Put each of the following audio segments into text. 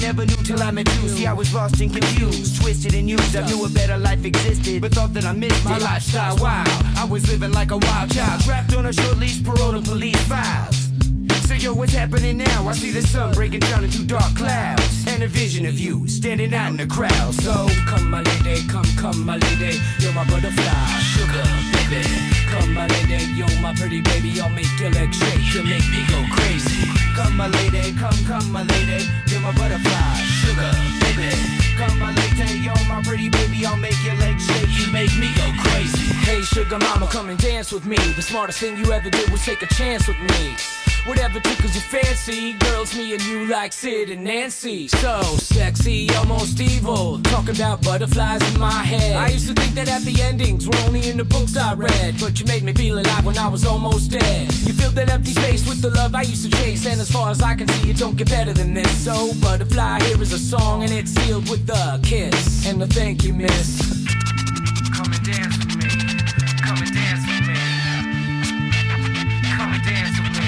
never knew till I met you. See, I was lost and confused, twisted and used. I knew a better life existed, but thought that I missed my lifestyle. Wild, I was living like a wild child, trapped on a short leash, parole to police files. So yo, what's happening now? I see the sun breaking down into dark clouds, and a vision of you standing out in the crowd. So come my lady, come my lady, you're my butterfly, sugar baby. Come my lady, you're my pretty baby, I'll make your legs shake, you'll make me go crazy. Come my lady, come my lady, you're my butterfly, sugar baby. Come my lady, you're my pretty baby, I'll make your legs shake, you make me go crazy. Hey sugar mama, come and dance with me. The smartest thing you ever did was take a chance with me. Whatever tickles your fancy, girls, me and you like Sid and Nancy. So sexy, almost evil, talking about butterflies in my head. I used to think that happy endings were only in the books I read, but you made me feel alive when I was almost dead. You filled that empty space with the love I used to chase, and as far as I can see, it don't get better than this. So butterfly, here is a song, and it's sealed with a kiss and a thank you, miss. Come and dance with me, come and dance with me, come and dance with me.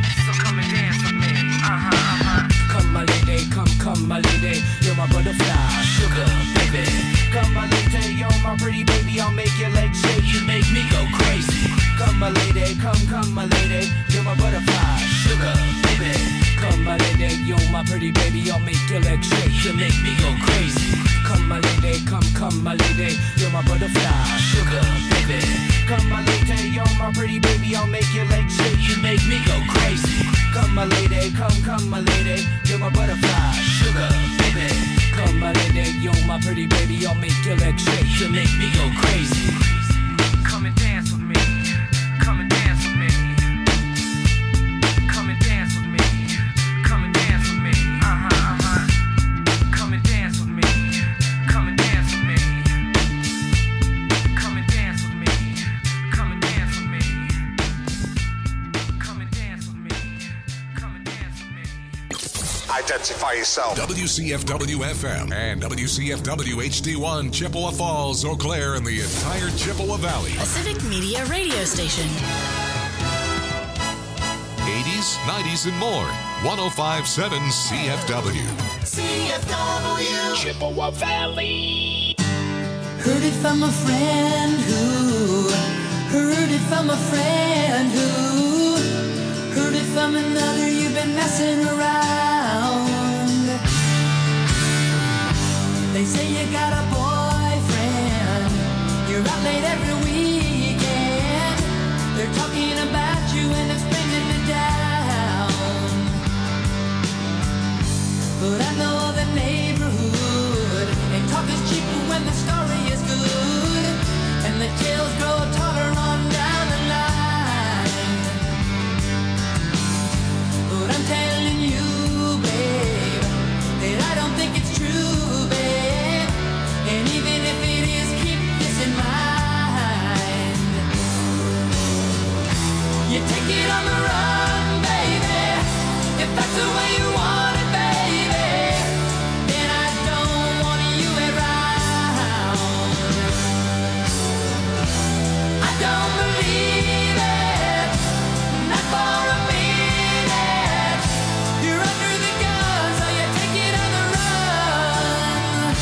Come my lady, come my lady, you're my butterfly, sugar baby. Come my lady, you're my pretty baby, I'll make your legs shake, you make me go crazy. Come my lady, come my lady, you're my butterfly, sugar baby. Come my lady, you're my pretty baby, I'll make your legs shake, you make me go crazy. Come my lady, come my lady, you're my butterfly, sugar baby. Come my lady, you're my pretty baby, I'll make your legs shake, you make me go crazy. Come my lady, come my lady, you're my butterfly, sugar baby. Come my lady, you're my pretty baby, I'll make your legs shake, you make me go crazy. Come and dance with me, come and dance with me, come and dance with me, come and dance with me, come and dance with me, come and dance with me, come and dance with me, come and dance with me, come and dance with me, come and dance with me. Identify yourself. WCFW-FM and WCFW HD1, Chippewa Falls, Eau Claire, and the entire Chippewa Valley. A civic media radio station. 80s, 90s, and more. 105.7 CFW. CFW. Chippewa Valley. Heard it from a friend who heard it from a friend who heard it from another. You've been messing around. They say you got a boyfriend, you're out late every weekend. They're talking about you and it's bringing me down. But I know the neighborhood, and talk is cheap when the story is good, and the tales grow taller on down the line. But I'm telling you, babe, that I don't think it's true, babe. And even if it is, keep this in mind. You take it on the run, baby, if that's the way you want it, baby. Then I don't want you around. I don't believe it, not for a minute. You're under the gun, so you take it on the run.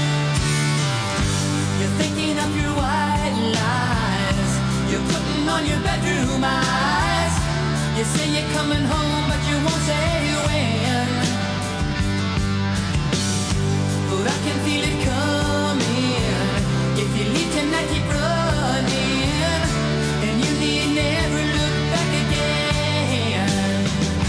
You're thinking of your white lies, you're putting on your bedroom eyes. You say you're coming home, but you won't say when. But I can feel it coming. If you leave tonight, keep running, and you need never look back again.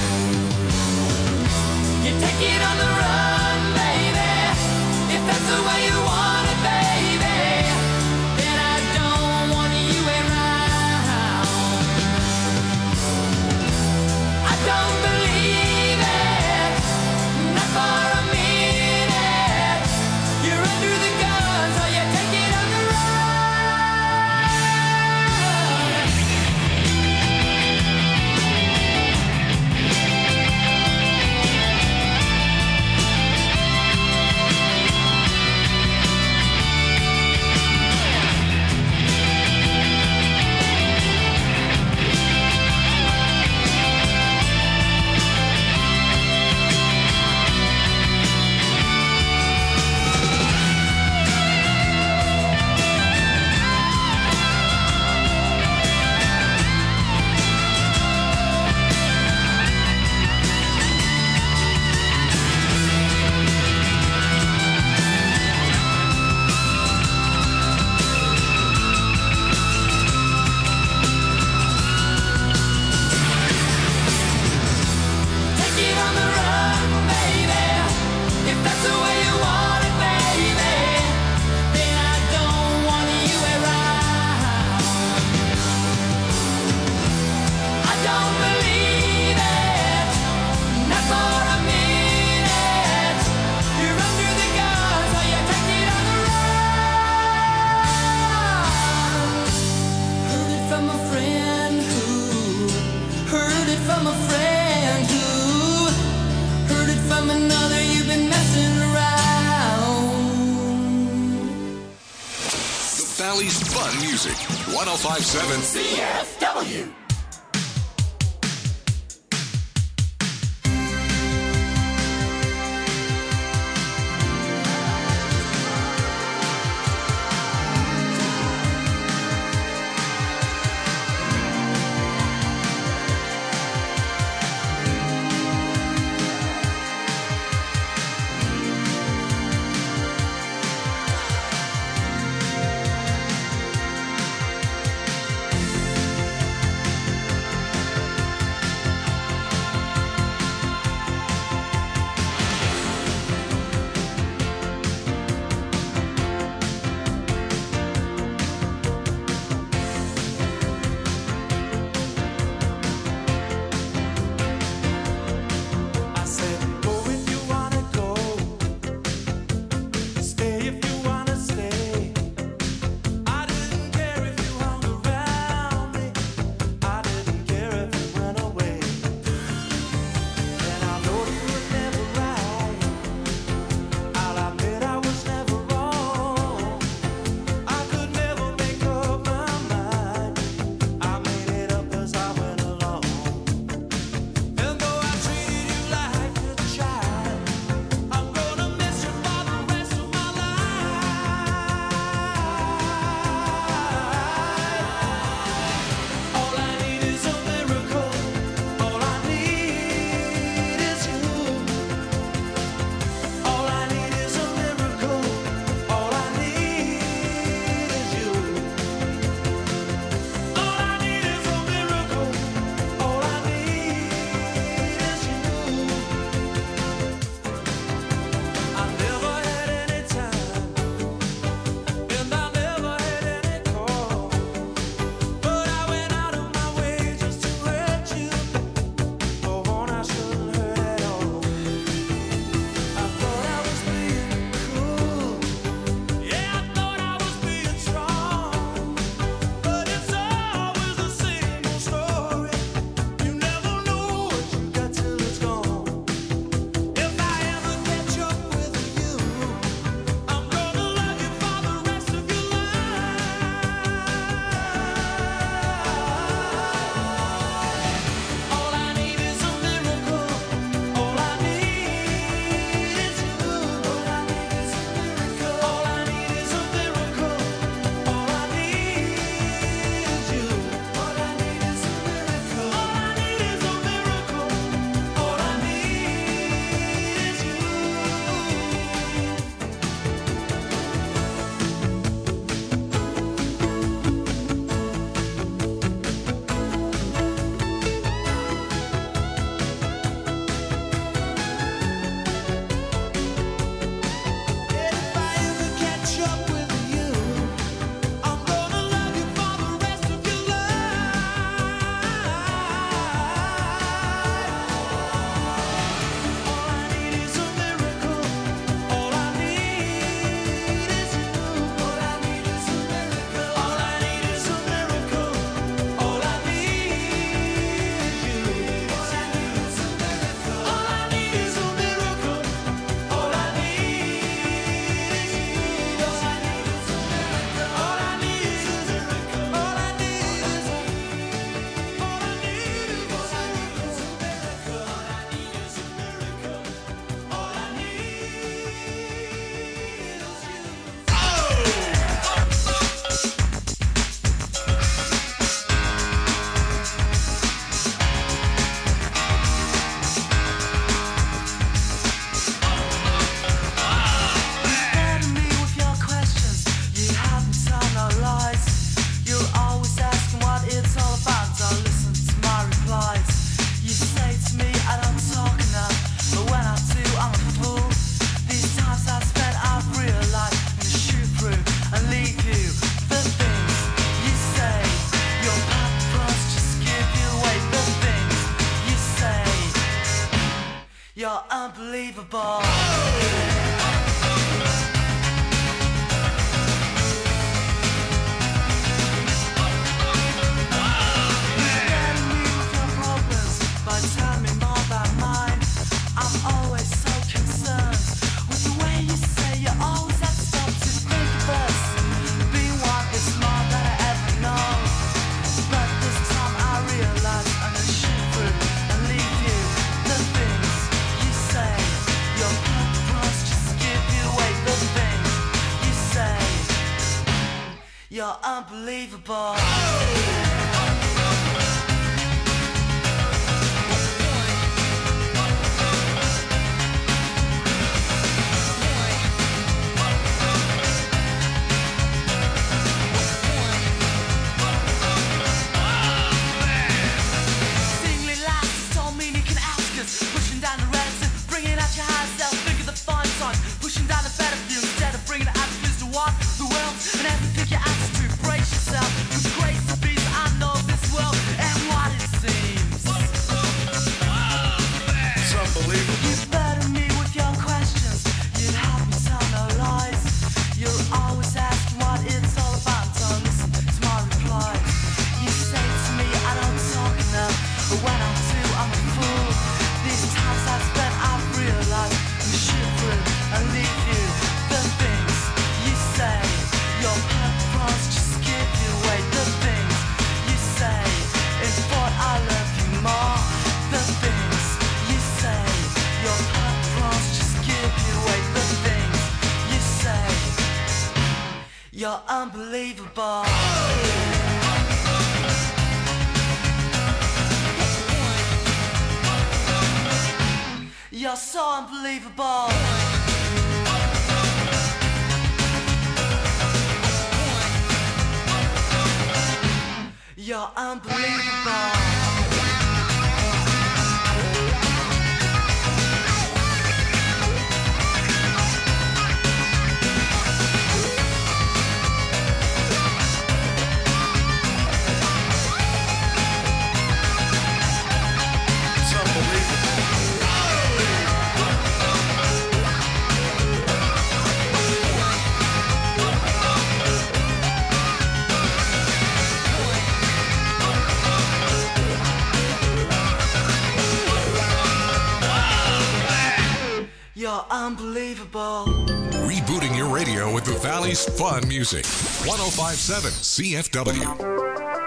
You take it on the run, baby, if that's the way you want it, baby. Then I don't want you around. I don't believe it, not for a minute. You're under the gun, so you take it on the run. Valley's fun music. 105.7 CFW. You're unbelievable. Singly lights don't mean you can ask us. Pushing down the reds and bringing out your high self. Think of the fine sign. Pushing down the better view instead of bringing the attitudes to what the world and have to pick your attitude. Brace yourself. With grace to be I know this world and what it seems. It's unbelievable. You burden me with your questions. You'd have me tell no lies. You'll always ask what it's all about. So listen to my reply. You say to me I don't talk enough, but when I do I'm a fool. These times I've spent I've realized you should through and leave you. The things you say, your purpose just give you away. The things you say is what I love you more. The things you say, your purpose just give you away. The things you say, you're unbelievable. You're so unbelievable. You're unbelievable. It's unbelievable. You're unbelievable. Rebooting your radio with the Valley's fun music. 1057 CFW.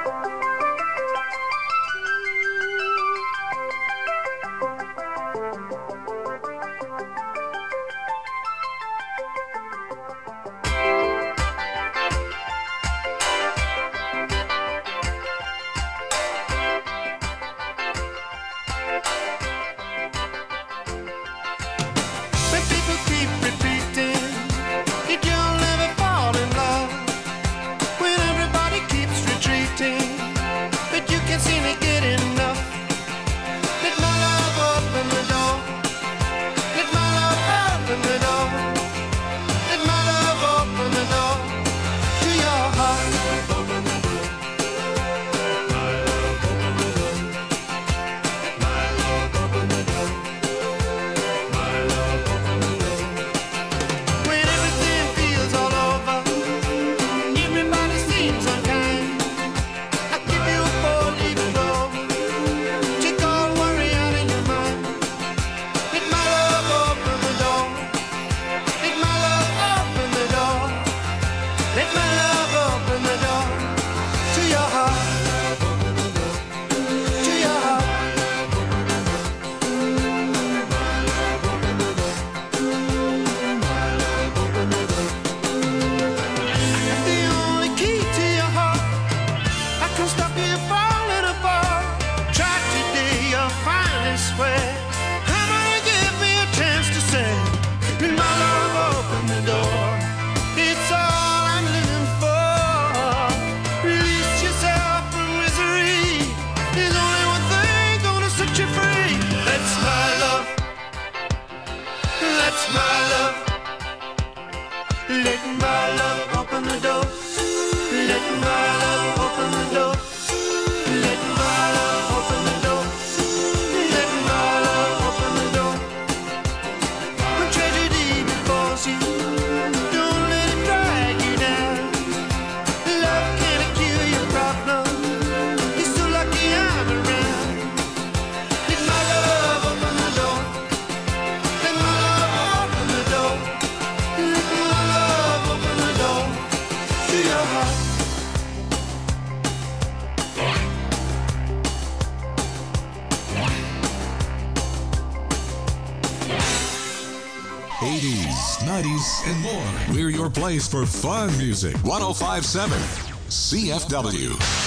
When people keep repeating that you'll never fall in love, when everybody keeps retreating, but you can't seem to get enough. Let my love open the door. Let my love open the door. Let my love open the door to your heart. Open the door. My love open the door. My love open the door. My love open the door. When everything feels all over, everybody seems unkind. I give you a four-leaf clover. Take all worry out of your mind. Let my love open the door. Let my love open the door. Let my love open the door to your heart. To your heart. The only key to your heart, I can stop you falling apart. Try today, you'll finally swear. I'm gonna give me a chance to say, let my love open the door. It's all I'm living for. Release yourself from misery. There's only one thing gonna set you free. That's my love. That's my love. Let my love open the door. Let my love open the door. Let my love open the door. Let my love open the door. When tragedy befalls you, don't let it drag you down. Love can't cure your problem. You're so lucky I'm around. Let my love open the door. Let my love open the door. 80s, 90s, and more. We're your place for fun music. 105.7 CFW.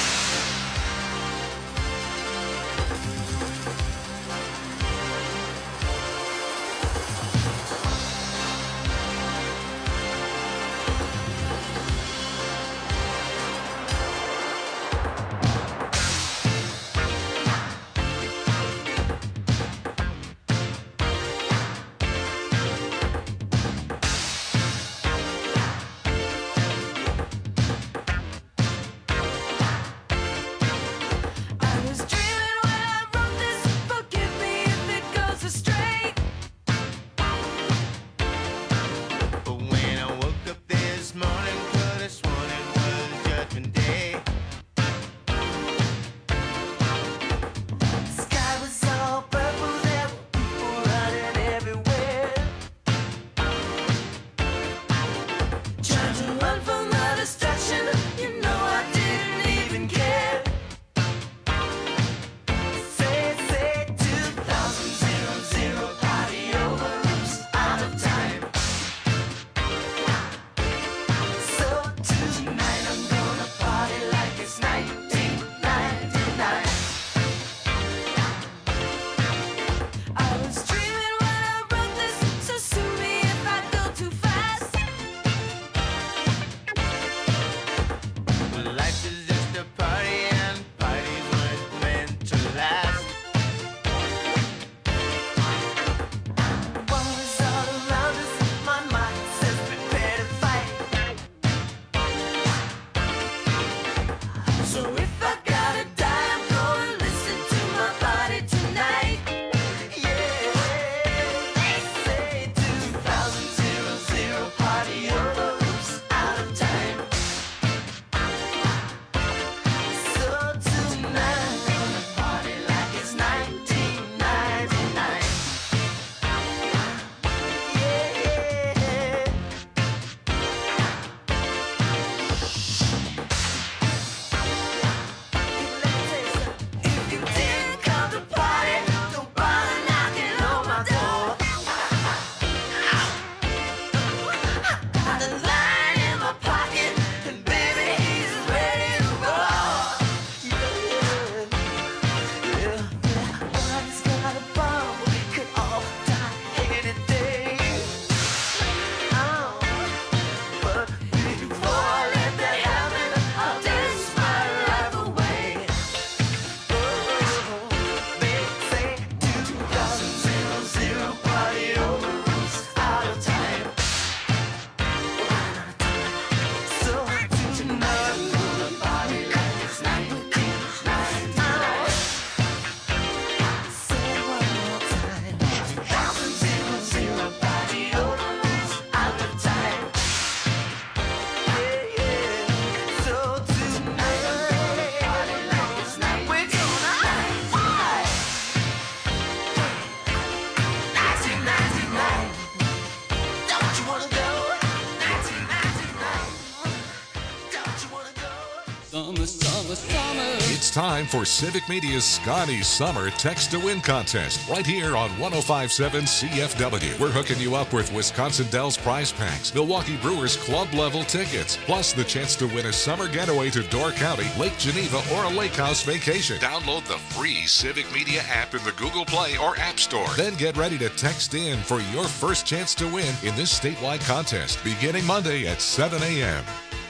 It's time for Civic Media's Scotty Summer Text to Win contest right here on 105.7 CFW. We're hooking you up with Wisconsin Dells prize packs, Milwaukee Brewers club level tickets, plus the chance to win a summer getaway to Door County, Lake Geneva, or a lake house vacation. Download the free Civic Media app in the Google Play or App Store. Then get ready to text in for your first chance to win in this statewide contest beginning Monday at 7 a.m.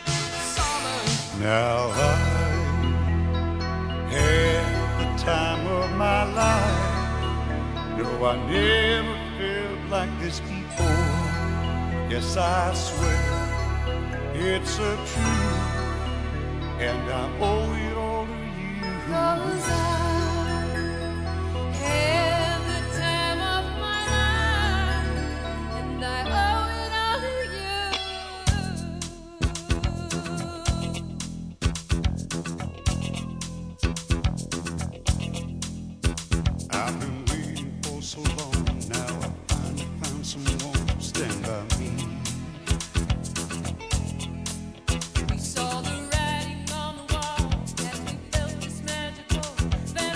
Now I had the time of my life. No, I never felt like this before. Yes, I swear it's a truth, and I owe it all to you. 'Cause I had the time of my life, and I owe it all to you. I've been waiting for so long, now I finally found someone to stand by me. We saw the writing on the wall as we felt this magical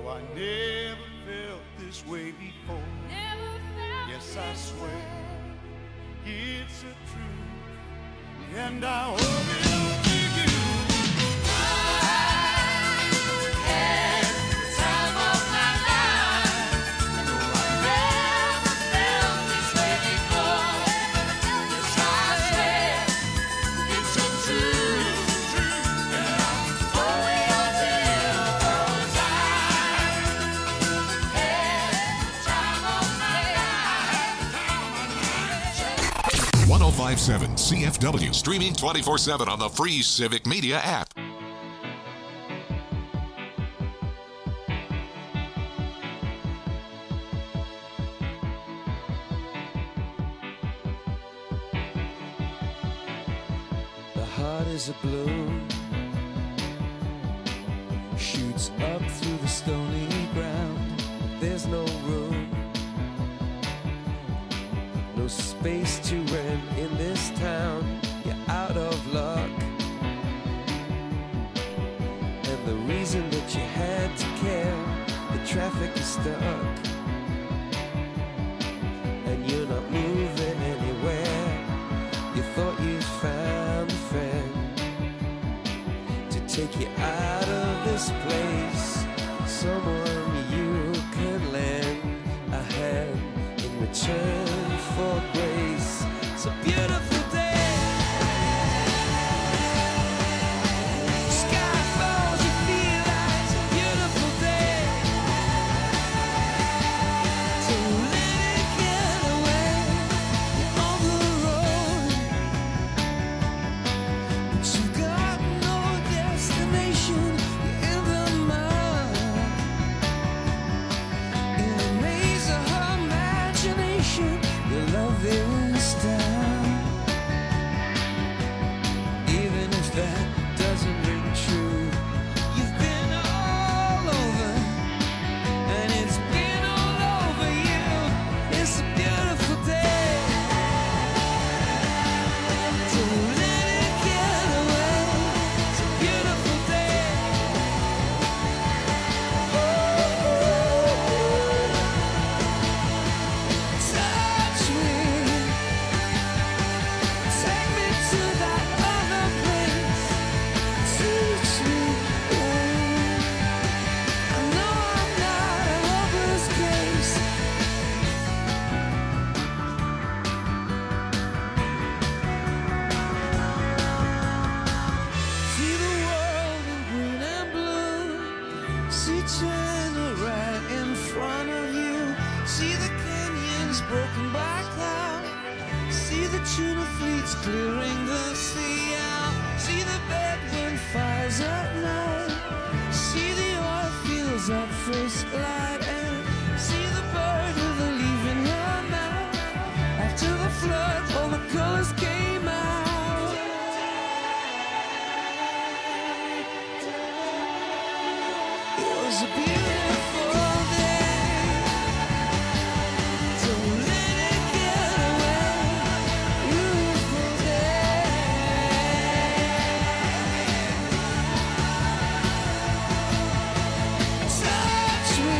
No, I never felt this way before. Yes, I swear it's a truth, and I hope it'll be you. .57 CFW, streaming 24/7 on the free Civic Media app. The heart is a balloon, shoots up through the stony ground. There's no room, no space to rent in this town. You're out of luck, and the reason that you had to care, the traffic is stuck, and you're not moving anywhere. You thought you'd found a friend to take you out of this place, someone you can lend a hand in return for grace. It's a beautiful day. Sky falls, you feel like it's a beautiful day. So let it get away. You're on the road, but you've got no destination. You're in the mud, in a maze of her imagination. Your love is down, even if that doesn't ring true. You've been all over, and it's been all over you. It's a beautiful day. So let it get away. It's a beautiful day. Touch me, take me to that other place. Teach me, I know I'm not a hopeless case. See the world in green and blue. See China right in front of you. See the canyons broken by cloud. See the tuna fleets clearing the sea out. See the bedroom fires at night. See the oil fields at first light. And see the bird with a leaf in her mouth. After the flood, all the colors came out. It was a beautiful day. So let it get away. Beautiful day. Touch me,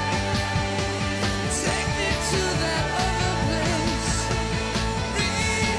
take me to that other place. Read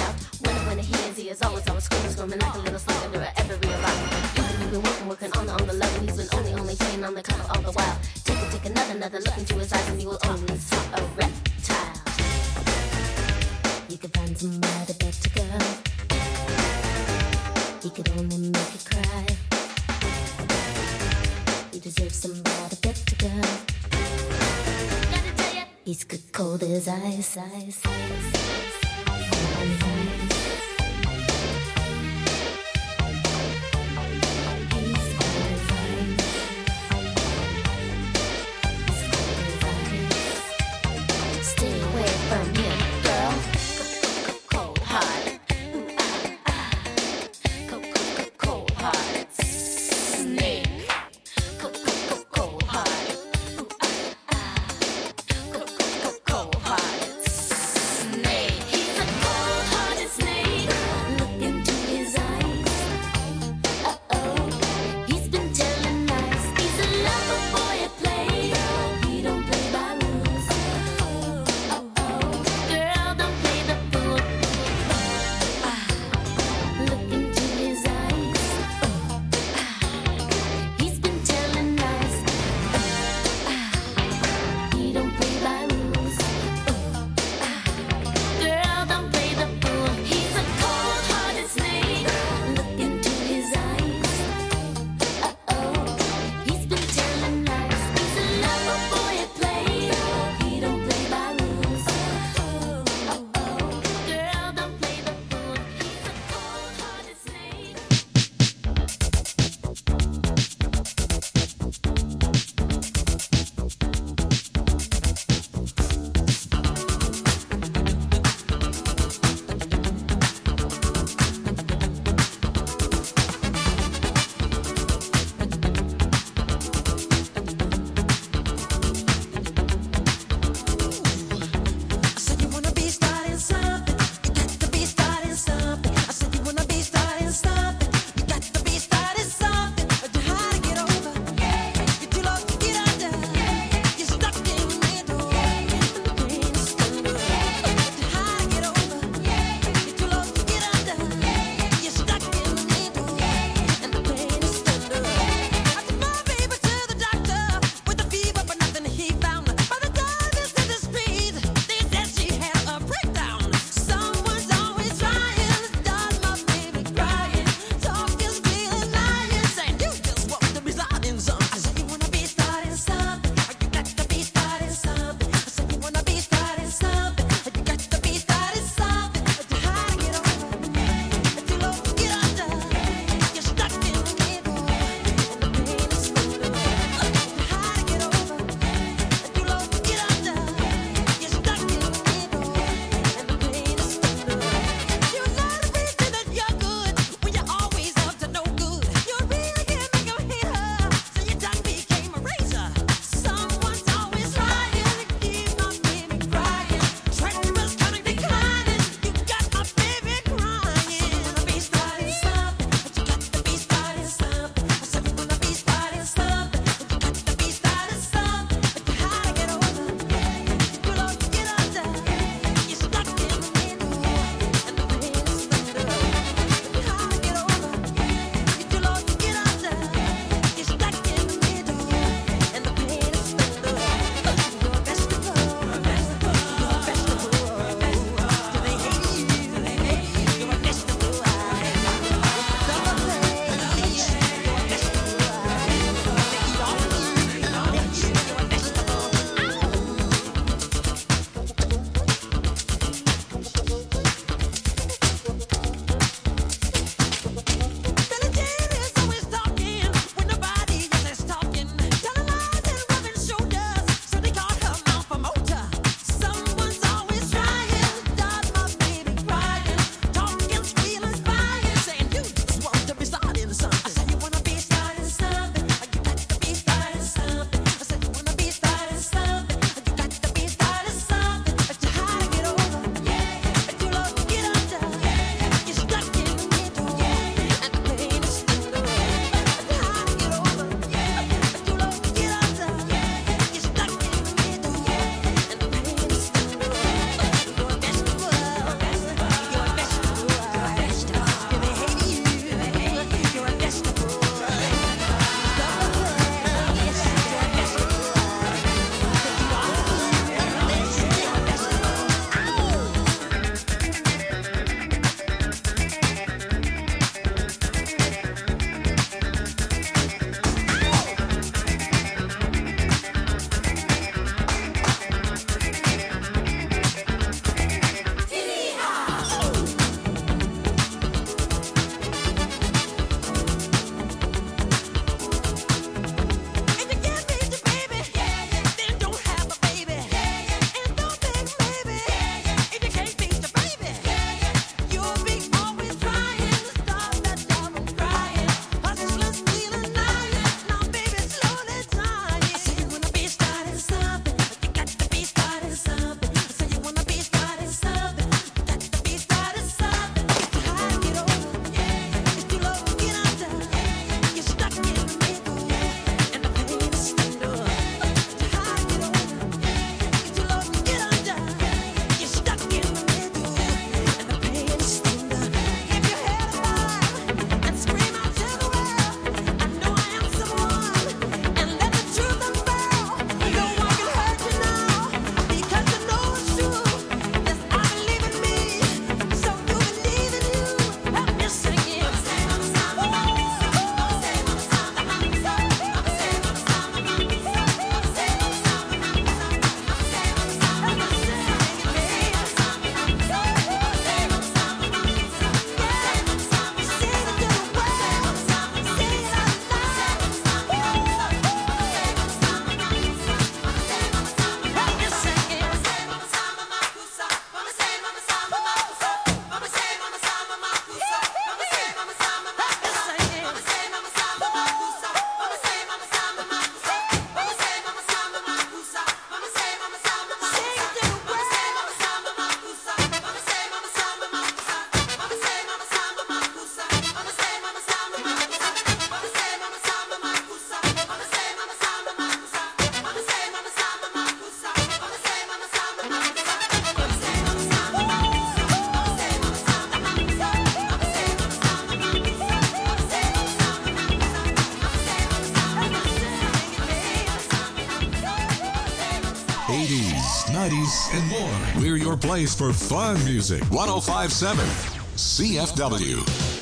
out. When he is always screaming like a little slug under every rock. You've been working on the love, and he's been only playing on the cover all the while. Take another look into his eyes, and you will only see a reptile. You could find somebody better, girl. He could only make you cry. You deserve somebody better, girl. Gotta tell ya, he's good cold as ice. Stay away from him, girl. Cold hearted. Cold hearted. Snake. Cold hearted. Cold hearted. Snake. varieties, and more. We're your place for fun music. 105.7 CFW.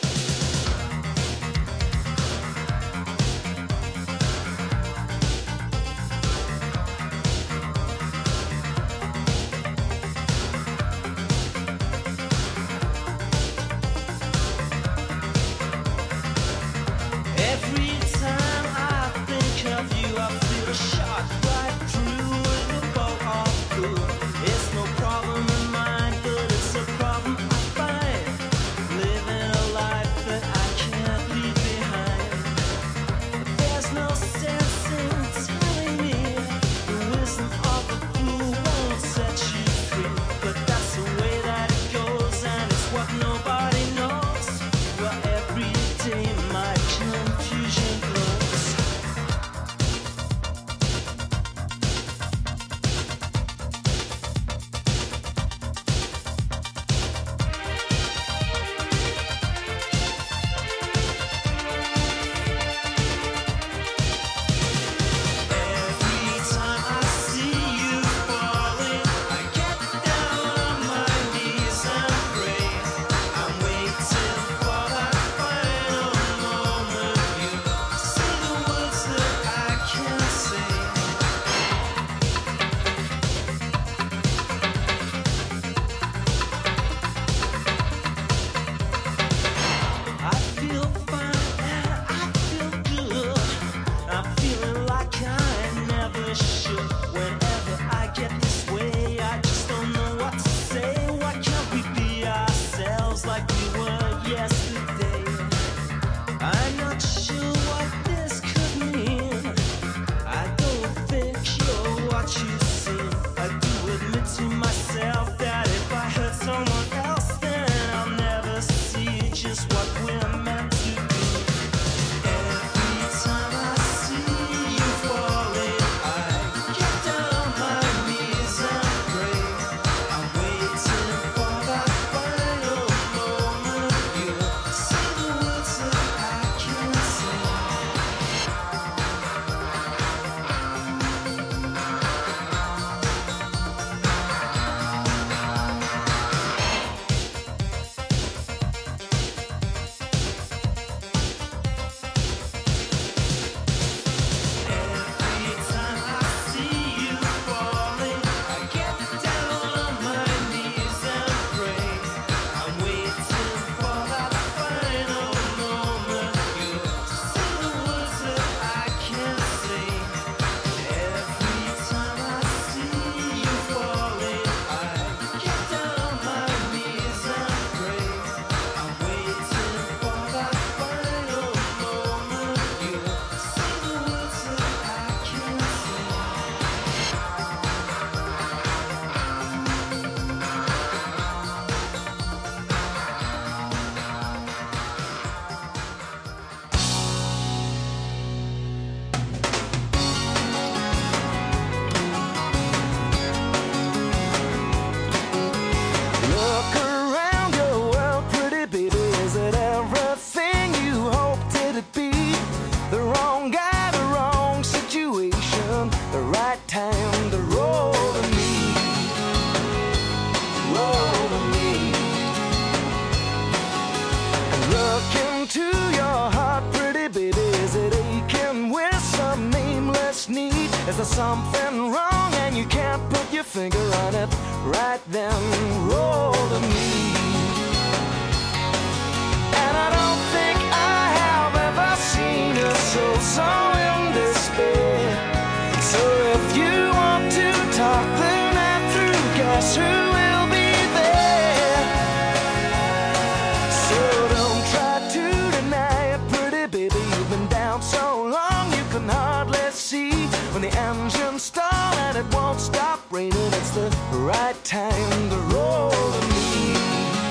Is there something wrong and you can't put your finger on it? Right then, roll to me. And I don't think I have ever seen a soul so in despair. So if you want to talk the night through, guess who will be there? So don't try to deny it, pretty baby. You've been down so long you can hardly see. When the engine stalls and it won't stop raining, it's the right time to roll to me.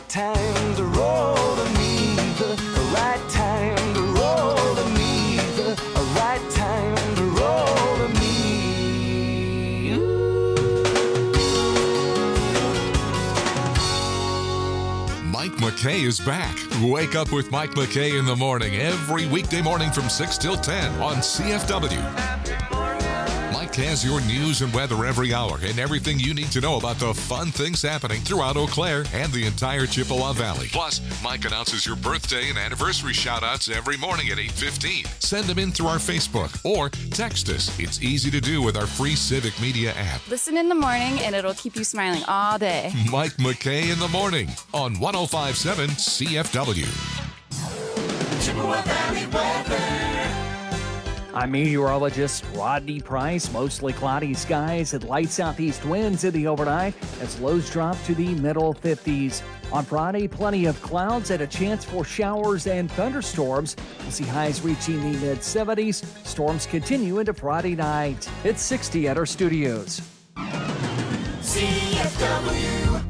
time to roll to me, the right time to roll to me, the right time to roll to me. Mike McKay is back. Wake up with Mike McKay in the morning every weekday morning from 6 till 10 on CFW. Mike has your news and weather every hour and everything you need to know about the fun things happening throughout Eau Claire and the entire Chippewa Valley. Plus, Mike announces your birthday and anniversary shout-outs every morning at 8:15. Send them in through our Facebook or text us. It's easy to do with our free Civic Media app. Listen in the morning and it'll keep you smiling all day. Mike McKay in the morning on 105.7 CFW. Chippewa Valley weather. I'm meteorologist Rodney Price. Mostly cloudy skies and light southeast winds in the overnight as lows drop to the middle 50s. On Friday, plenty of clouds and a chance for showers and thunderstorms. We'll see highs reaching the mid-70s. Storms continue into Friday night. It's 60 at our studios. CFW.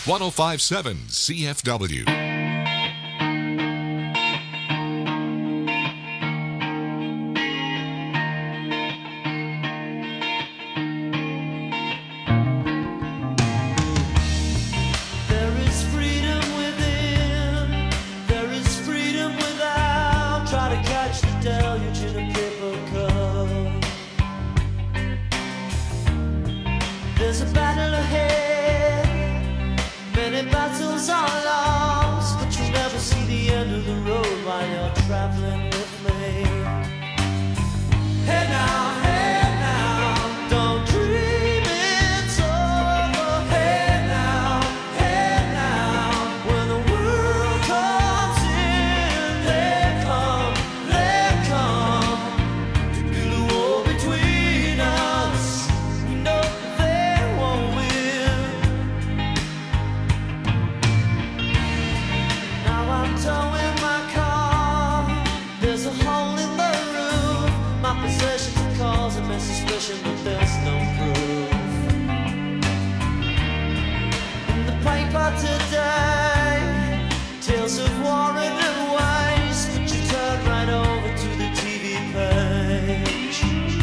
1057 CFW. There is freedom within, there is freedom without. Try to catch the deluge in a paper cup. There's a battle ahead, many battles are lost, but you never see the end of the road while you're traveling with me. Hey now, don't dream it's over. Hey now, when the world comes in, they come to build a wall between us. We know they won't win. Now I'm towing my car. There's a hole in the roof. My possessions are causing me suspicion, but there's no proof. In the paper today, tales of war and waste, but you turn right over to the TV page.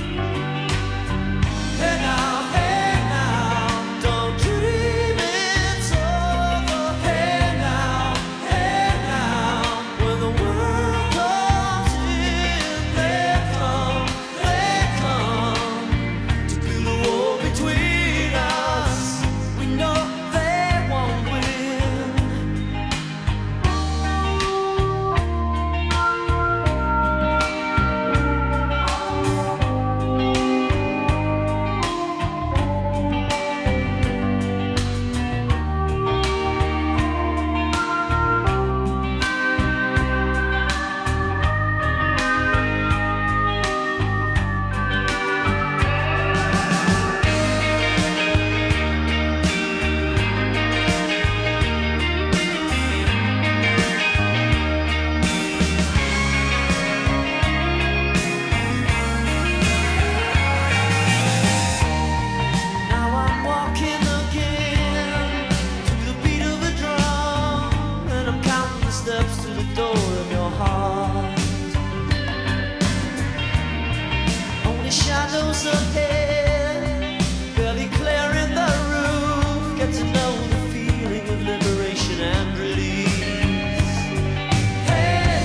Hey now, don't dream it's over. Hey now, when the world comes in, they come to build a wall between us. We know they won't win. Now I'm walking again to the beat of a drum, and I'm counting the steps to the door of your heart. Only shadows ahead, barely clearing the roof. Get to know the feeling of liberation and release. Hey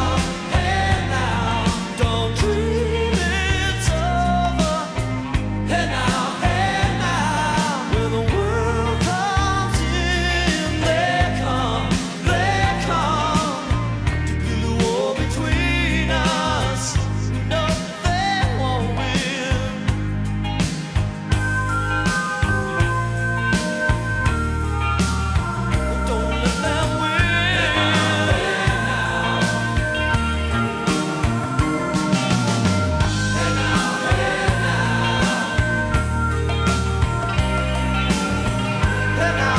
now, don't dream it's over. Hey now, when the world comes in, they come to build a wall between us. No, they won't win. Don't let them win. Hey now,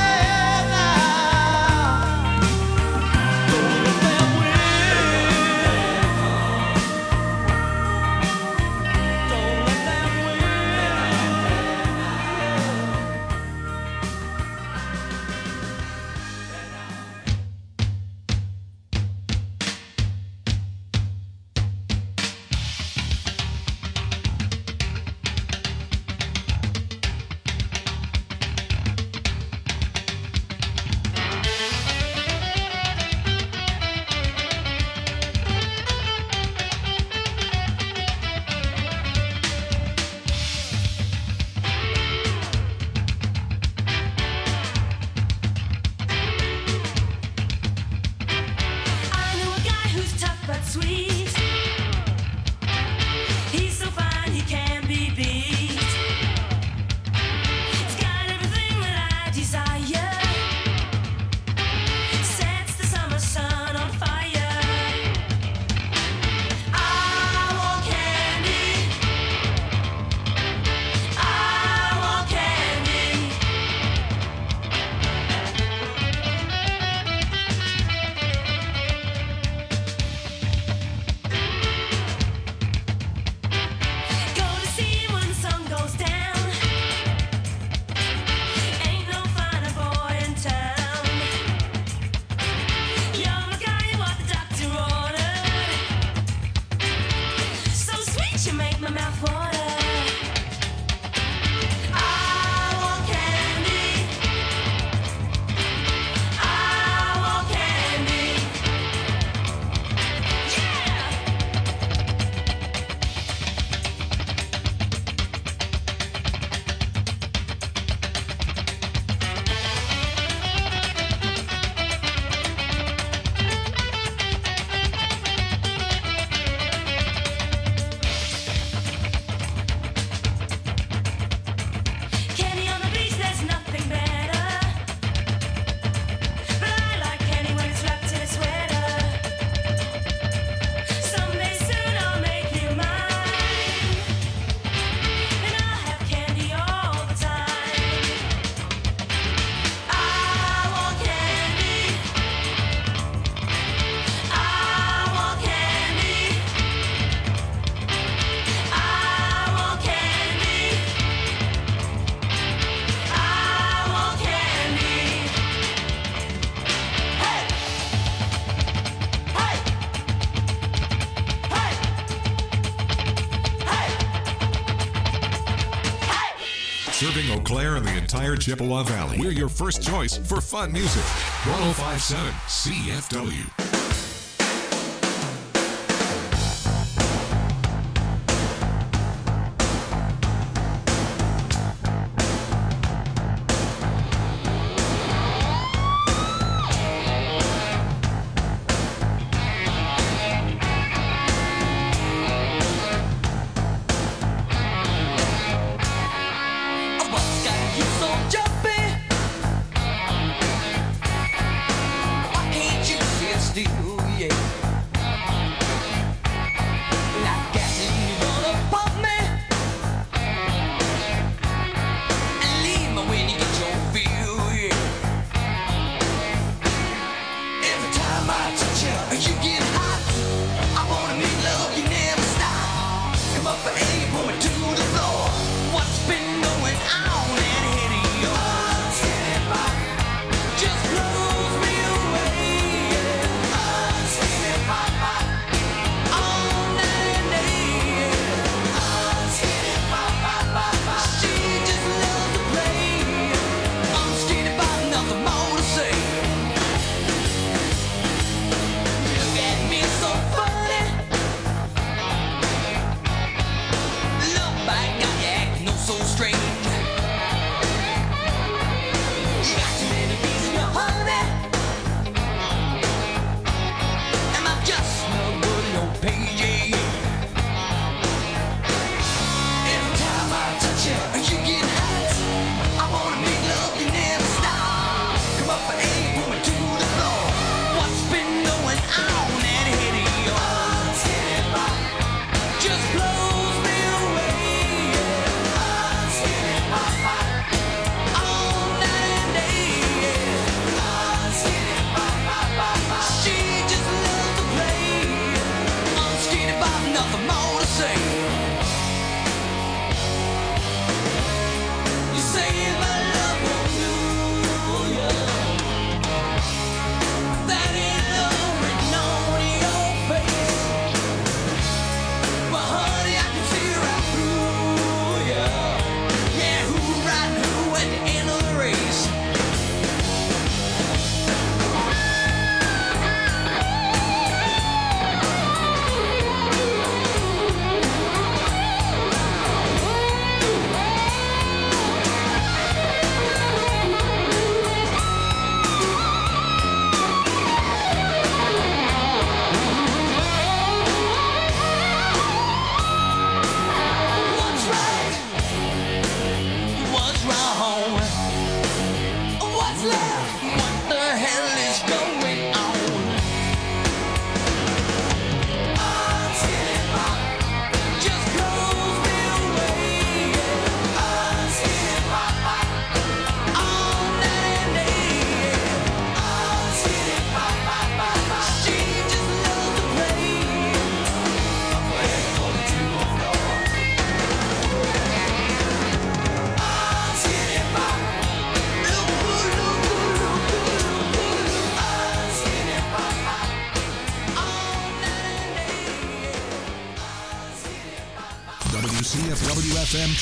don't let them win. Don't let them I know a guy who's tough but sweet. He's so fine he can't be beat. He's got everything that I desire. Sets the summer sun on fire. I want candy. I want candy. Serving Eau Claire and the entire Chippewa Valley. We're your first choice for fun music. 105.7 CFW.